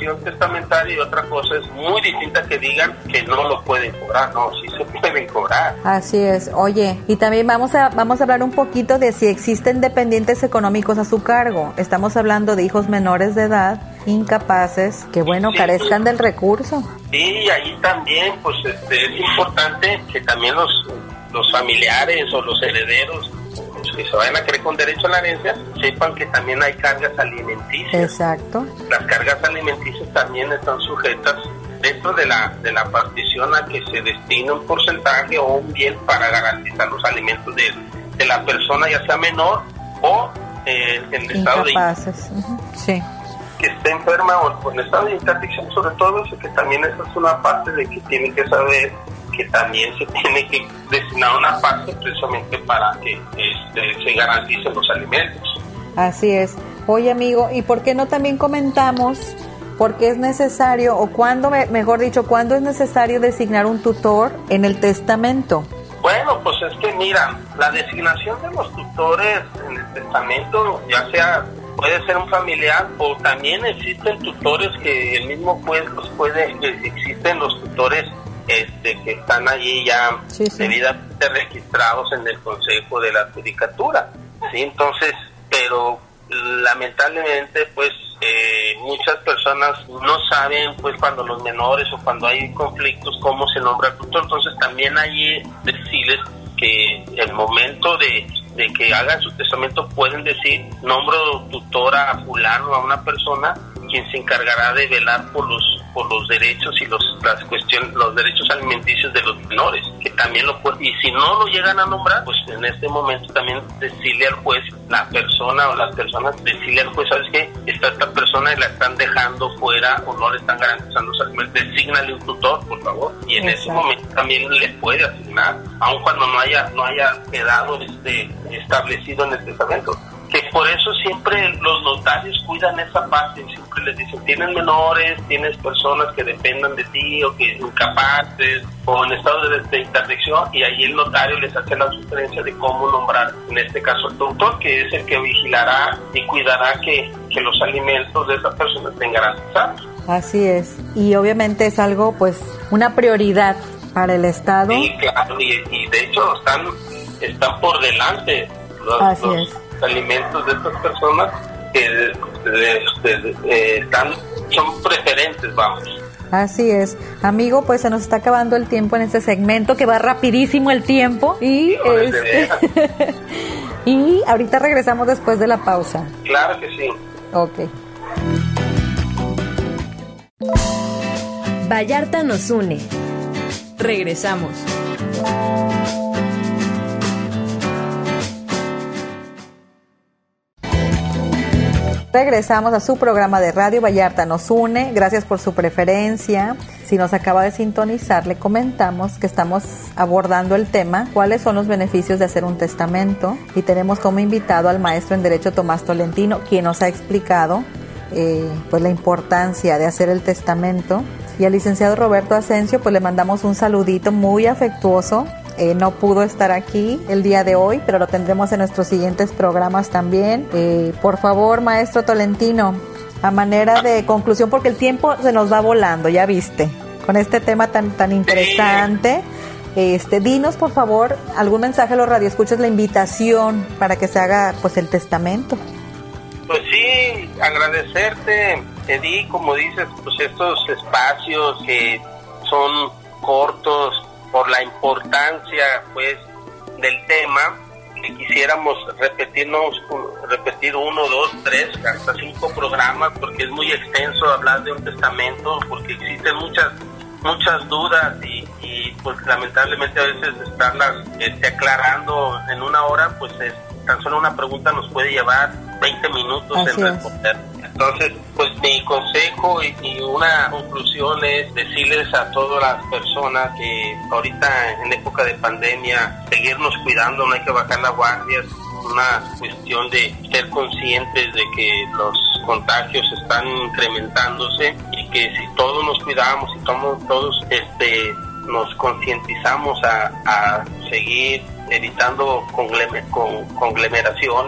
obligación testamentaria y otra cosa es muy distinta que digan que no lo pueden cobrar. No, sí se pueden cobrar. Así es. Oye, y también vamos a vamos a hablar un poquito de si existen dependientes económicos a su cargo. Estamos hablando de hijos menores de edad, incapaces, que bueno, sí, carezcan sí. del recurso. Sí, y ahí también pues este, es importante que también los, los familiares o los herederos que se vayan a querer con derecho a la herencia, sepan que también hay cargas alimenticias. Exacto. Las cargas alimenticias también están sujetas dentro de la de la partición a que se destine un porcentaje o un bien para garantizar los alimentos de, de la persona, ya sea menor o eh, en estado incapaces. de uh-huh. sí. que esté enferma o en estado de interdicción, sobre todo eso, que también esa es una parte de que tiene que saber que también se tiene que destinar una parte precisamente para que este, se garanticen los alimentos. Así es. Oye, amigo, ¿y por qué no también comentamos por qué es necesario, o cuándo, mejor dicho, cuándo es necesario designar un tutor en el testamento? Bueno, pues es que mira, la designación de los tutores en el testamento, ya sea, puede ser un familiar o también existen tutores que el mismo juez los puede, existen los tutores Este, que están allí ya sí, sí. debidamente registrados en el Consejo de la Judicatura, ¿sí? Entonces, pero lamentablemente pues eh, muchas personas no saben pues cuando los menores o cuando hay conflictos cómo se nombra el tutor. Entonces también allí decirles que el momento de, de que hagan su testamento pueden decir: nombro tutora a fulano, a una persona quien se encargará de velar por los por los derechos y los las cuestiones los derechos alimenticios de los menores, que también lo puede, y si no lo llegan a nombrar, pues en este momento también decirle al juez, la persona o las personas, decirle al juez: ¿sabes qué? Está esta persona y la están dejando fuera o no le están garantizando los alimentos, desígnale un tutor, por favor, y en Exacto. ese momento también le puede asignar, aun cuando no haya no haya quedado este establecido en el testamento. Que por eso siempre los notarios cuidan esa parte, siempre les dicen: tienes menores, tienes personas que dependan de ti o que incapaces o en estado de, de interdicción, y ahí el notario les hace la sugerencia de cómo nombrar, en este caso el tutor, que es el que vigilará y cuidará que, que los alimentos de esa persona estén garantizados. Así es, y obviamente es algo, pues, una prioridad para el Estado. Sí, claro, y, y de hecho están, están por delante los, Así los es. alimentos de estas personas que de, de, de, de, eh, están, son preferentes, vamos. Así es. Amigo, pues se nos está acabando el tiempo en este segmento, que va rapidísimo el tiempo, y no, este y ahorita regresamos después de la pausa. Claro que sí. Ok. Vallarta nos une. Regresamos. Regresamos a su programa de radio Vallarta nos une. Gracias por su preferencia. Si nos acaba de sintonizar, le comentamos que estamos abordando el tema: ¿cuáles son los beneficios de hacer un testamento? Y tenemos como invitado al maestro en Derecho Tomás Tolentino, quien nos ha explicado eh, pues la importancia de hacer el testamento. Y al licenciado Roberto Asensio, pues le mandamos un saludito muy afectuoso. Eh, no pudo estar aquí el día de hoy, pero lo tendremos en nuestros siguientes programas también. Eh, por favor, maestro Tolentino, a manera de conclusión, porque el tiempo se nos va volando, ya viste, con este tema tan tan interesante. Este, dinos, por favor, algún mensaje a los radioescuchas, la invitación para que se haga pues el testamento. Pues sí, agradecerte, Edith, como dices, pues estos espacios que son cortos, por la importancia pues del tema, que quisiéramos repetirnos, repetir uno, dos, tres, hasta cinco programas, porque es muy extenso hablar de un testamento, porque existen muchas muchas dudas y, y pues lamentablemente a veces estarlas este, aclarando en una hora, pues es, tan solo una pregunta nos puede llevar veinte minutos Así en responder. Es. Entonces, pues mi consejo y, y una conclusión es decirles a todas las personas que ahorita en época de pandemia, seguirnos cuidando, no hay que bajar la guardia, es una cuestión de ser conscientes de que los contagios están incrementándose y que si todos nos cuidamos y todos, todos este, nos concientizamos a, a seguir evitando conglomeraciones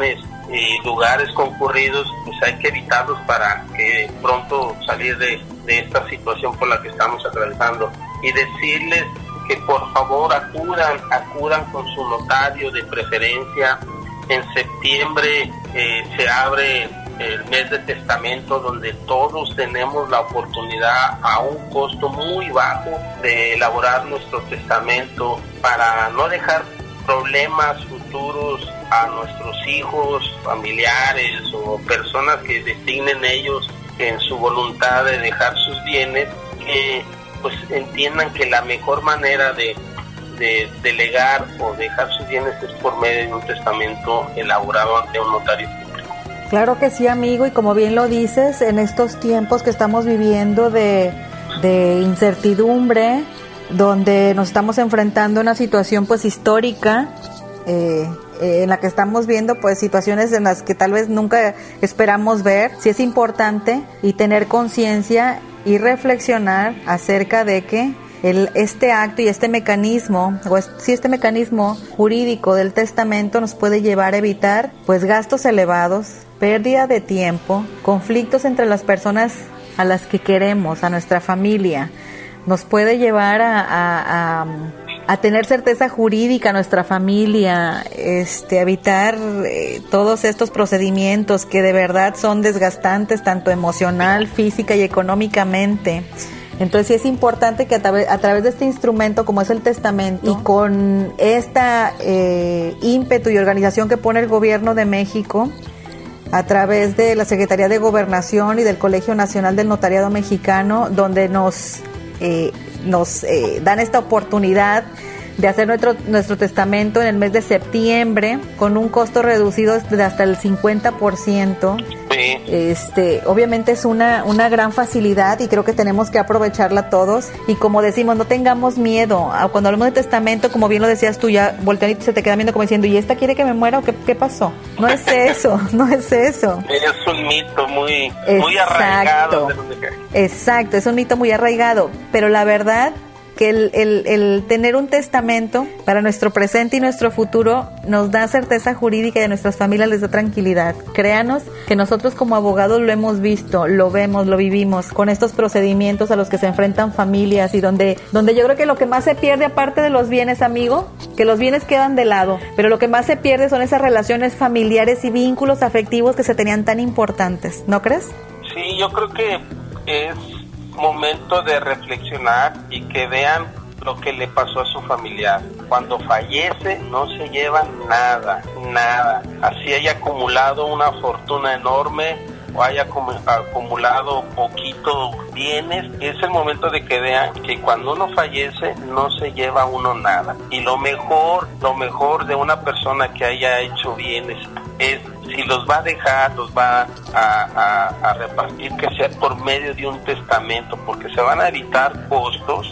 y lugares concurridos, pues hay que evitarlos para que pronto salir de, de esta situación por la que estamos atravesando, y decirles que por favor acudan, acudan con su notario de preferencia. En septiembre eh, se abre el mes de testamento, donde todos tenemos la oportunidad a un costo muy bajo de elaborar nuestro testamento para no dejar problemas futuros a nuestros hijos, familiares o personas que designen ellos en su voluntad de dejar sus bienes, que pues entiendan que la mejor manera de, de delegar o dejar sus bienes es por medio de un testamento elaborado ante un notario público. Claro que sí, amigo, y como bien lo dices, en estos tiempos que estamos viviendo de, de incertidumbre, donde nos estamos enfrentando a una situación pues histórica, eh, eh, en la que estamos viendo pues situaciones en las que tal vez nunca esperamos ver, sí es importante y tener conciencia y reflexionar acerca de que el, este acto y este mecanismo, o es, si este mecanismo jurídico del testamento nos puede llevar a evitar pues gastos elevados, pérdida de tiempo, conflictos entre las personas a las que queremos, a nuestra familia, nos puede llevar a, a, a, a tener certeza jurídica a nuestra familia, este, evitar eh, todos estos procedimientos que de verdad son desgastantes tanto emocional, física y económicamente. Entonces sí es importante que a, tra- a través de este instrumento como es el testamento y con esta eh, ímpetu y organización que pone el gobierno de México a través de la Secretaría de Gobernación y del Colegio Nacional del Notariado Mexicano, donde nos Eh, nos eh, dan esta oportunidad de hacer nuestro nuestro testamento en el mes de septiembre con un costo reducido de hasta el cincuenta por ciento. Sí. Este, obviamente es una una gran facilidad y creo que tenemos que aprovecharla todos, y como decimos, no tengamos miedo. Cuando hablamos de testamento, como bien lo decías tú, ya voltean y se te queda viendo como diciendo, ¿y esta quiere que me muera o qué, qué pasó? No es eso, no es eso. Es un mito muy, Exacto. muy arraigado. Exacto, es un mito muy arraigado, pero la verdad que el, el, el tener un testamento para nuestro presente y nuestro futuro nos da certeza jurídica y a nuestras familias les da tranquilidad. Créanos que nosotros como abogados lo hemos visto, lo vemos, lo vivimos con estos procedimientos a los que se enfrentan familias, y donde, donde yo creo que lo que más se pierde, aparte de los bienes, amigo, que los bienes quedan de lado, pero lo que más se pierde son esas relaciones familiares y vínculos afectivos que se tenían tan importantes, ¿no crees? Sí, yo creo que es momento de reflexionar y que vean lo que le pasó a su familiar. Cuando fallece no se llevan nada, nada. Así haya acumulado una fortuna enorme o haya acumulado poquito bienes, es el momento de que vean que cuando uno fallece no se lleva uno nada. Y lo mejor, lo mejor de una persona que haya hecho bienes es, si los va a dejar, los va a, a, a repartir, que sea por medio de un testamento, porque se van a evitar costos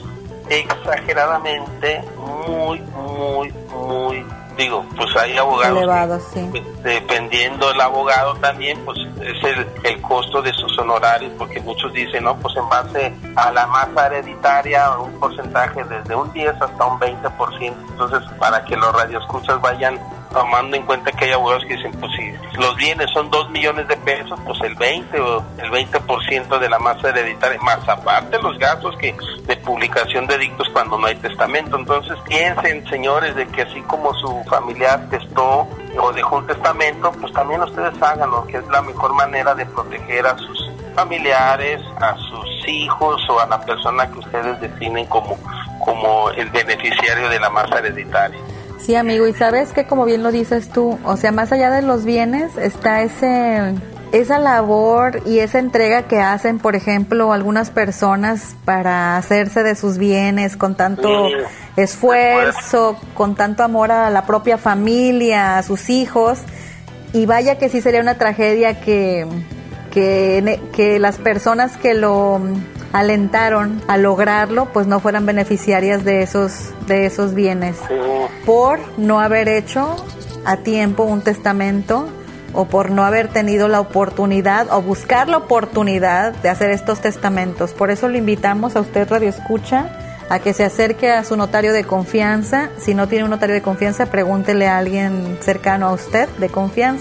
exageradamente muy, muy, muy, digo, pues hay abogados elevados, que, sí. Dependiendo del abogado también, pues es el, el costo de sus honorarios, porque muchos dicen, no, pues en base a la masa hereditaria, un porcentaje desde un diez hasta un veinte por ciento. Entonces, para que los radioescuchas vayan tomando en cuenta que hay abogados que dicen, pues si los bienes son dos millones de pesos, pues el veinte o el veinte por ciento de la masa hereditaria, más aparte los gastos que de publicación de dictos cuando no hay testamento. Entonces piensen, señores, de que así como su familiar testó o dejó un testamento, pues también ustedes háganlo, que es la mejor manera de proteger a sus familiares, a sus hijos o a la persona que ustedes definen como, como el beneficiario de la masa hereditaria. Sí, amigo, y sabes que como bien lo dices tú, o sea, más allá de los bienes está ese esa labor y esa entrega que hacen, por ejemplo, algunas personas para hacerse de sus bienes con tanto sí. esfuerzo, con tanto amor a la propia familia, a sus hijos, y vaya que sí sería una tragedia que que, que las personas que lo alentaron a lograrlo pues no fueran beneficiarias de esos de esos bienes por no haber hecho a tiempo un testamento o por no haber tenido la oportunidad o buscar la oportunidad de hacer estos testamentos. Por eso le invitamos a usted, Radio Escucha, a que se acerque a su notario de confianza. Si no tiene un notario de confianza, pregúntele a alguien cercano a usted de confianza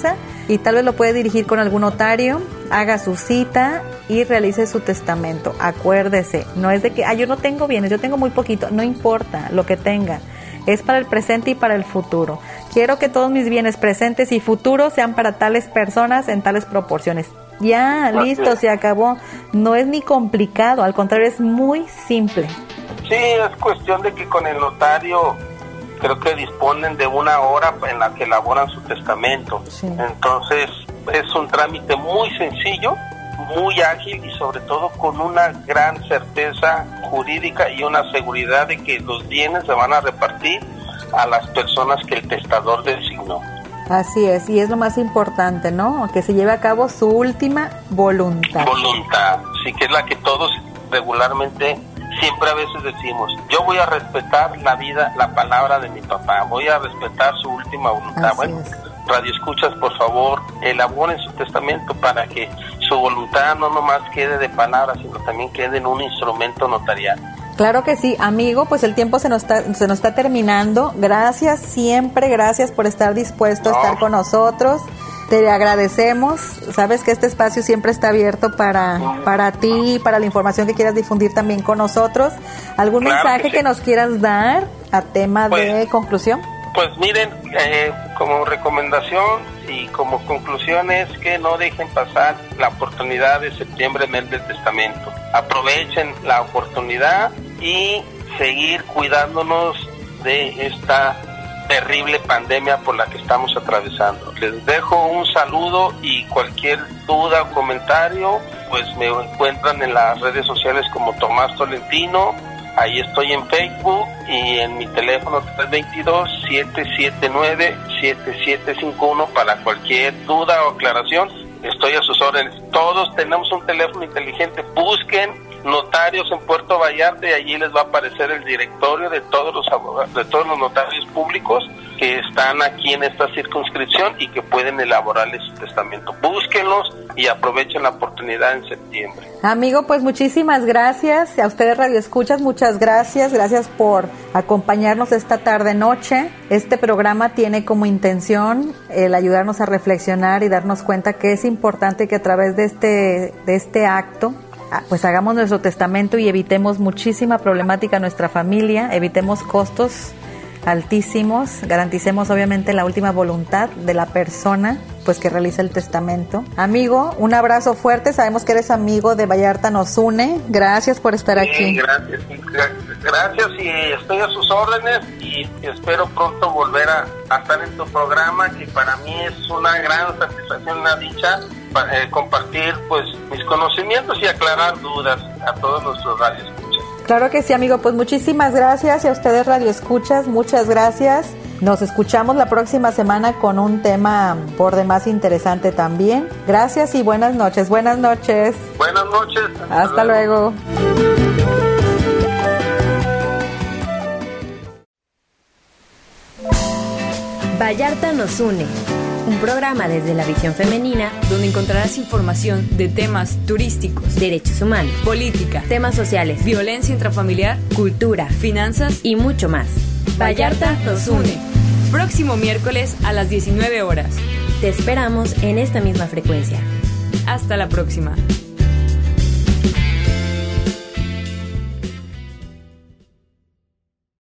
y tal vez lo puede dirigir con algún notario, haga su cita y realice su testamento. Acuérdese, no es de que, ah, yo no tengo bienes, yo tengo muy poquito, no importa lo que tenga, es para el presente y para el futuro. Quiero que todos mis bienes presentes y futuros sean para tales personas en tales proporciones. Ya, listo, se acabó. No es ni complicado, al contrario, es muy simple. Sí, es cuestión de que con el notario creo que disponen de una hora en la que elaboran su testamento. Sí. Entonces es un trámite muy sencillo, muy ágil y sobre todo con una gran certeza jurídica y una seguridad de que los bienes se van a repartir a las personas que el testador designó. Así es, y es lo más importante, ¿no? Que se lleve a cabo su última voluntad. Voluntad, sí, que es la que todos regularmente siempre a veces decimos, yo voy a respetar la vida, la palabra de mi papá, voy a respetar su última voluntad. Así bueno, es. Radio Escuchas, por favor, elaboren su testamento para que su voluntad no nomás quede de palabras, sino también quede en un instrumento notarial. Claro que sí, amigo, pues el tiempo se nos está, se nos está terminando. Gracias siempre, gracias por estar dispuesto no. a estar con nosotros. Te agradecemos, sabes que este espacio siempre está abierto para, para ti, para la información que quieras difundir también con nosotros. ¿Algún claro mensaje que, sí. que nos quieras dar a tema pues, de conclusión? Pues miren, eh, como recomendación y como conclusión es que no dejen pasar la oportunidad de septiembre, mes del testamento. Aprovechen la oportunidad y seguir cuidándonos de esta terrible pandemia por la que estamos atravesando. Les dejo un saludo y cualquier duda o comentario, pues me encuentran en las redes sociales como Tomás Tolentino. Ahí estoy en Facebook y en mi teléfono tres dos dos, siete siete nueve, siete siete cinco uno para cualquier duda o aclaración. Estoy a sus órdenes. Todos tenemos un teléfono inteligente. Busquen notarios en Puerto Vallarta y allí les va a aparecer el directorio de todos los abogados, de todos los notarios públicos que están aquí en esta circunscripción y que pueden elaborarles su testamento. Búsquenlos y aprovechen la oportunidad en septiembre. Amigo, pues muchísimas gracias. A ustedes Radio Escuchas, muchas gracias. Gracias por acompañarnos esta tarde noche. Este programa tiene como intención el ayudarnos a reflexionar y darnos cuenta que es importante que a través de este, de este acto pues hagamos nuestro testamento y evitemos muchísima problemática a nuestra familia, evitemos costos altísimos, garanticemos obviamente la última voluntad de la persona pues que realiza el testamento. Amigo, un abrazo fuerte, sabemos que eres amigo de Vallarta Nos Une, gracias por estar sí, aquí. Gracias, gracias y estoy a sus órdenes y espero pronto volver a, a estar en tu programa, que para mí es una gran satisfacción, una dicha para, eh, compartir pues mis conocimientos y aclarar dudas a todos nuestros radioescuchas. Claro que sí, amigo, pues muchísimas gracias y a ustedes Radio Escuchas, muchas gracias. Nos escuchamos la próxima semana con un tema por demás interesante también. Gracias y buenas noches. Buenas noches. Buenas noches. Hasta, Hasta luego. luego. Vallarta Nos Une, un programa desde la visión femenina donde encontrarás información de temas turísticos, derechos humanos, política, temas sociales, violencia intrafamiliar, cultura, finanzas y mucho más. Vallarta Nos Une. Próximo miércoles a las diecinueve horas. Te esperamos en esta misma frecuencia. Hasta la próxima.